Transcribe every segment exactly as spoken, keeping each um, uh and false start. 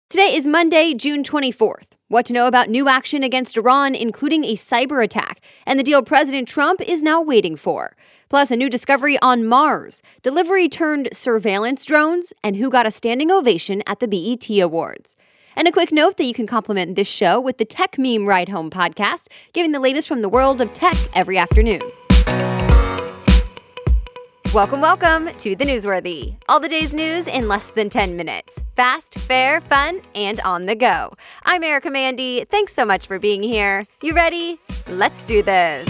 Today is Monday, June twenty-fourth. What to know about new action against Iran, including a cyber attack, and the deal President Trump is now waiting for. Plus, a new discovery on Mars, delivery turned surveillance drones, and who got a standing ovation at the B E T Awards. And a quick note that you can complement this show with the Tech Meme Ride Home podcast, giving the latest from the world of tech every afternoon. Welcome, welcome to The Newsworthy. All the day's news in less than ten minutes. Fast, fair, fun, and on the go. I'm Erica Mandy. Thanks so much for being here. You ready? Let's do this.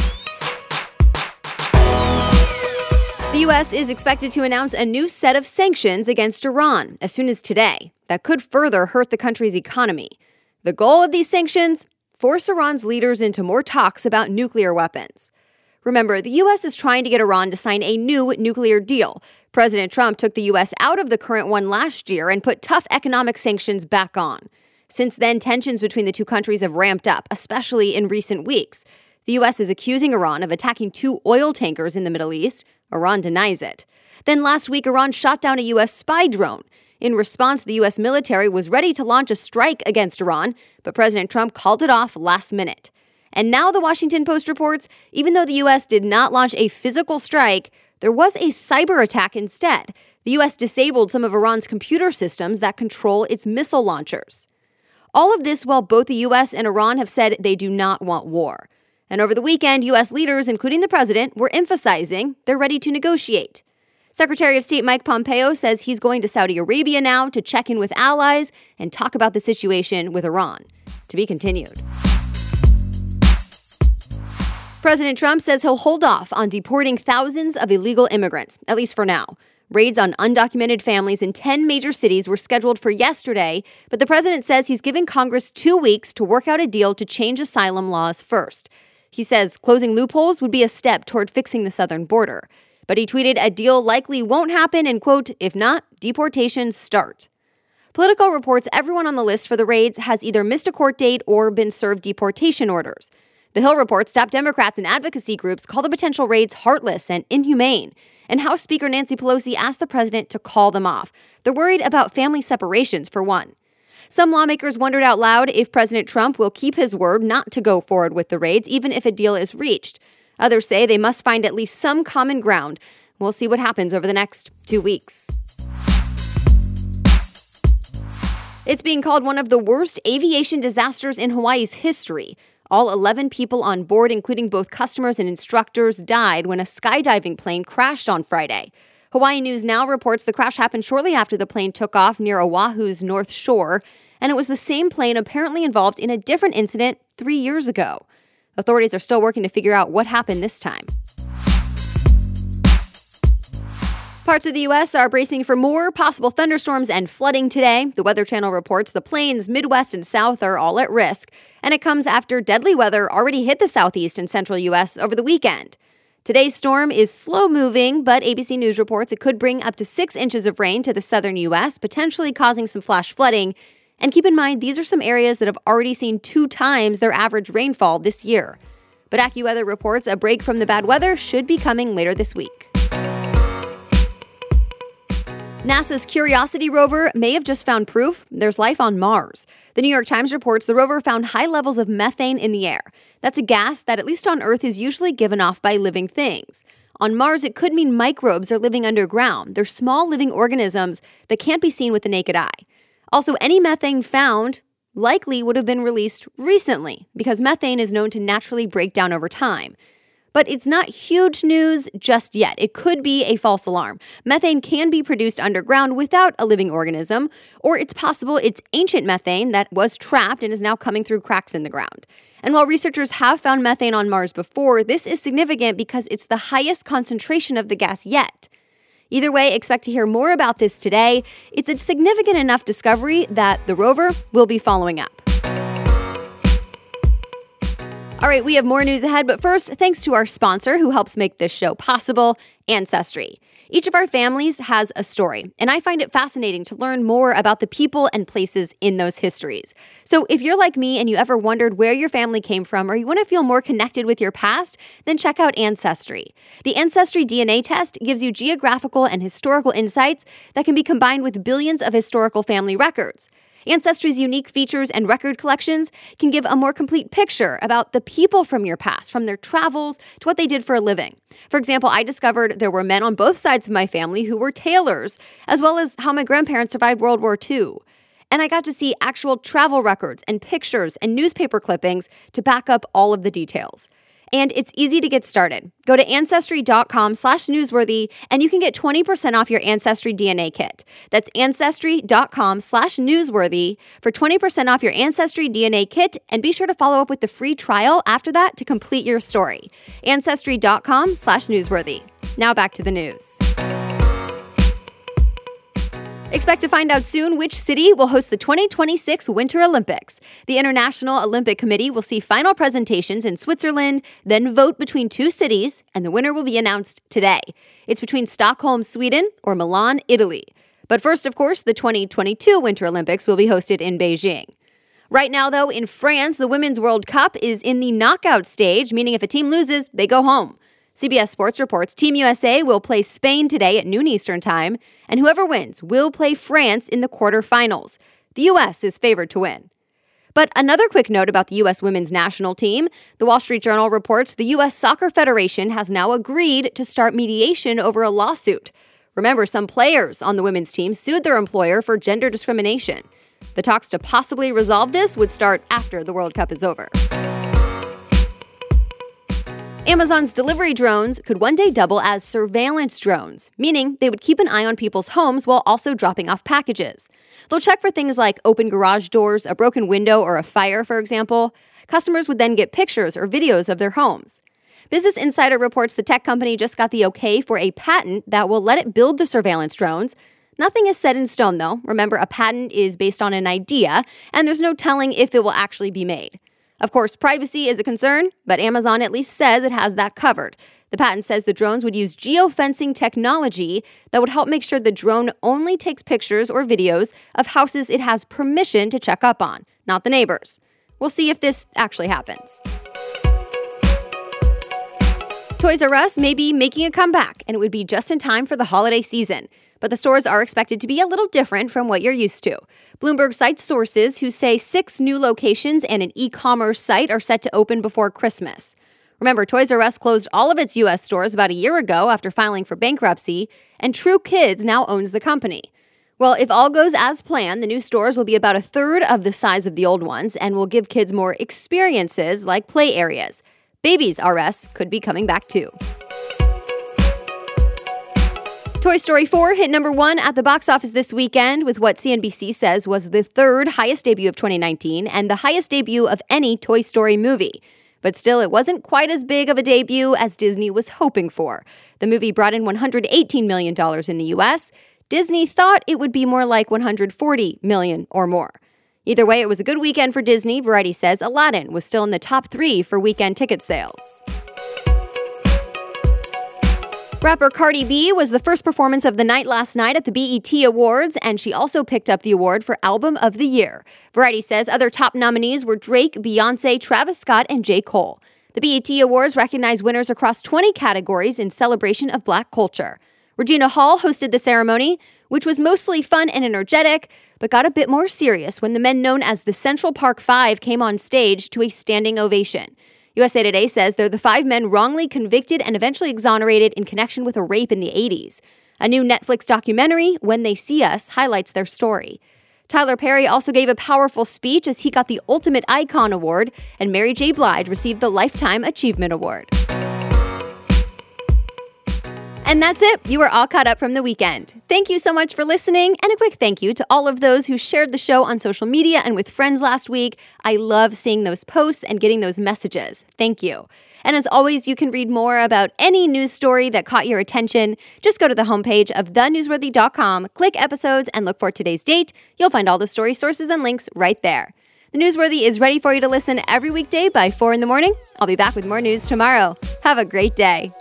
The U S is expected to announce a new set of sanctions against Iran as soon as today that could further hurt the country's economy. The goal of these sanctions? Force Iran's leaders into more talks about nuclear weapons. Remember, the U S is trying to get Iran to sign a new nuclear deal. President Trump took the U S out of the current one last year and put tough economic sanctions back on. Since then, tensions between the two countries have ramped up, especially in recent weeks. The U S is accusing Iran of attacking two oil tankers in the Middle East. Iran denies it. Then last week, Iran shot down a U S spy drone. In response, the U S military was ready to launch a strike against Iran, but President Trump called it off last minute. And now the Washington Post reports, even though the U S did not launch a physical strike, there was a cyber attack instead. The U S disabled some of Iran's computer systems that control its missile launchers. All of this while both the U S and Iran have said they do not want war. And over the weekend, U S leaders, including the president, were emphasizing they're ready to negotiate. Secretary of State Mike Pompeo says he's going to Saudi Arabia now to check in with allies and talk about the situation with Iran. To be continued. President Trump says he'll hold off on deporting thousands of illegal immigrants, at least for now. Raids on undocumented families in ten major cities were scheduled for yesterday, but the president says he's giving Congress two weeks to work out a deal to change asylum laws first. He says closing loopholes would be a step toward fixing the southern border. But he tweeted a deal likely won't happen and, quote, if not, deportations start. Politico reports everyone on the list for the raids has either missed a court date or been served deportation orders. The Hill reports top Democrats and advocacy groups call the potential raids heartless and inhumane. And House Speaker Nancy Pelosi asked the president to call them off. They're worried about family separations, for one. Some lawmakers wondered out loud if President Trump will keep his word not to go forward with the raids, even if a deal is reached. Others say they must find at least some common ground. We'll see what happens over the next two weeks. It's being called one of the worst aviation disasters in Hawaii's history. All eleven people on board, including both customers and instructors, died when a skydiving plane crashed on Friday. Hawaii News Now reports the crash happened shortly after the plane took off near Oahu's North Shore, and it was the same plane apparently involved in a different incident three years ago. Authorities are still working to figure out what happened this time. Parts of the U S are bracing for more possible thunderstorms and flooding today. The Weather Channel reports the plains, Midwest, and South are all at risk, and it comes after deadly weather already hit the Southeast and Central U S over the weekend. Today's storm is slow-moving, but A B C News reports it could bring up to six inches of rain to the southern U S, potentially causing some flash flooding. And keep in mind, these are some areas that have already seen two times their average rainfall this year. But AccuWeather reports a break from the bad weather should be coming later this week. NASA's Curiosity rover may have just found proof there's life on Mars. The New York Times reports the rover found high levels of methane in the air. That's a gas that, at least on Earth, is usually given off by living things. On Mars, it could mean microbes are living underground. They're small living organisms that can't be seen with the naked eye. Also, any methane found likely would have been released recently because methane is known to naturally break down over time. But it's not huge news just yet. It could be a false alarm. Methane can be produced underground without a living organism, or it's possible it's ancient methane that was trapped and is now coming through cracks in the ground. And while researchers have found methane on Mars before, this is significant because it's the highest concentration of the gas yet. Either way, expect to hear more about this today. It's a significant enough discovery that the rover will be following up. All right, we have more news ahead, but first, thanks to our sponsor who helps make this show possible, Ancestry. Each of our families has a story, and I find it fascinating to learn more about the people and places in those histories. So if you're like me and you ever wondered where your family came from or you want to feel more connected with your past, then check out Ancestry. The Ancestry D N A test gives you geographical and historical insights that can be combined with billions of historical family records. Ancestry's unique features and record collections can give a more complete picture about the people from your past, from their travels to what they did for a living. For example, I discovered there were men on both sides of my family who were tailors, as well as how my grandparents survived World War Two. And I got to see actual travel records and pictures and newspaper clippings to back up all of the details. And it's easy to get started. Go to Ancestry.com slash newsworthy and you can get twenty percent off your Ancestry D N A kit. That's Ancestry.com slash newsworthy for twenty percent off your Ancestry D N A kit, and be sure to follow up with the free trial after that to complete your story. Ancestry.com slash newsworthy. Now back to the news. Expect to find out soon which city will host the twenty twenty-six Winter Olympics. The International Olympic Committee will see final presentations in Switzerland, then vote between two cities, and the winner will be announced today. It's between Stockholm, Sweden, or Milan, Italy. But first, of course, the twenty twenty-two Winter Olympics will be hosted in Beijing. Right now, though, in France, the Women's World Cup is in the knockout stage, meaning if a team loses, they go home. C B S Sports reports Team U S A will play Spain today at noon Eastern Time, and whoever wins will play France in the quarterfinals. The U S is favored to win. But another quick note about the U S women's national team. The Wall Street Journal reports the U S Soccer Federation has now agreed to start mediation over a lawsuit. Remember, some players on the women's team sued their employer for gender discrimination. The talks to possibly resolve this would start after the World Cup is over. Amazon's delivery drones could one day double as surveillance drones, meaning they would keep an eye on people's homes while also dropping off packages. They'll check for things like open garage doors, a broken window, or a fire, for example. Customers would then get pictures or videos of their homes. Business Insider reports the tech company just got the okay for a patent that will let it build the surveillance drones. Nothing is set in stone, though. Remember, a patent is based on an idea, and there's no telling if it will actually be made. Of course, privacy is a concern, but Amazon at least says it has that covered. The patent says the drones would use geofencing technology that would help make sure the drone only takes pictures or videos of houses it has permission to check up on, not the neighbors. We'll see if this actually happens. Toys R Us may be making a comeback, and it would be just in time for the holiday season. But the stores are expected to be a little different from what you're used to. Bloomberg cites sources who say six new locations and an e-commerce site are set to open before Christmas. Remember, Toys R Us closed all of its U S stores about a year ago after filing for bankruptcy, and True Kids now owns the company. Well, if all goes as planned, the new stores will be about a third of the size of the old ones and will give kids more experiences like play areas. Babies R Us could be coming back too. Toy Story four hit number one at the box office this weekend with what C N B C says was the third highest debut of twenty nineteen and the highest debut of any Toy Story movie. But still, it wasn't quite as big of a debut as Disney was hoping for. The movie brought in one hundred eighteen million dollars in the U S. Disney thought it would be more like one hundred forty million dollars or more. Either way, it was a good weekend for Disney. Variety says Aladdin was still in the top three for weekend ticket sales. Rapper Cardi B was the first performance of the night last night at the B E T Awards, and she also picked up the award for Album of the Year. Variety says other top nominees were Drake, Beyoncé, Travis Scott, and J. Cole. The B E T Awards recognize winners across twenty categories in celebration of Black culture. Regina Hall hosted the ceremony, which was mostly fun and energetic, but got a bit more serious when the men known as the Central Park Five came on stage to a standing ovation. U S A Today says they're the five men wrongly convicted and eventually exonerated in connection with a rape in the eighties. A new Netflix documentary, When They See Us, highlights their story. Tyler Perry also gave a powerful speech as he got the Ultimate Icon Award, and Mary J. Blige received the Lifetime Achievement Award. And that's it. You are all caught up from the weekend. Thank you so much for listening, and a quick thank you to all of those who shared the show on social media and with friends last week. I love seeing those posts and getting those messages. Thank you. And as always, you can read more about any news story that caught your attention. Just go to the homepage of the newsworthy dot com, click episodes, and look for today's date. You'll find all the story sources and links right there. The Newsworthy is ready for you to listen every weekday by four in the morning. I'll be back with more news tomorrow. Have a great day.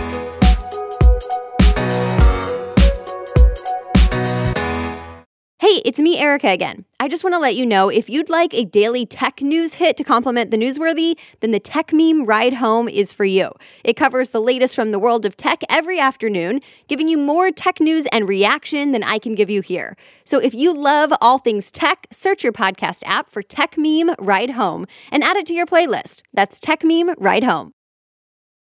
Hey, Hey, it's me, Erica, again. I just want to let you know if you'd like a daily tech news hit to complement the newsworthy, then the Tech Meme Ride Home is for you. It covers the latest from the world of tech every afternoon, giving you more tech news and reaction than I can give you here. So if you love all things tech, search your podcast app for Tech Meme Ride Home and add it to your playlist. That's Tech Meme Ride Home.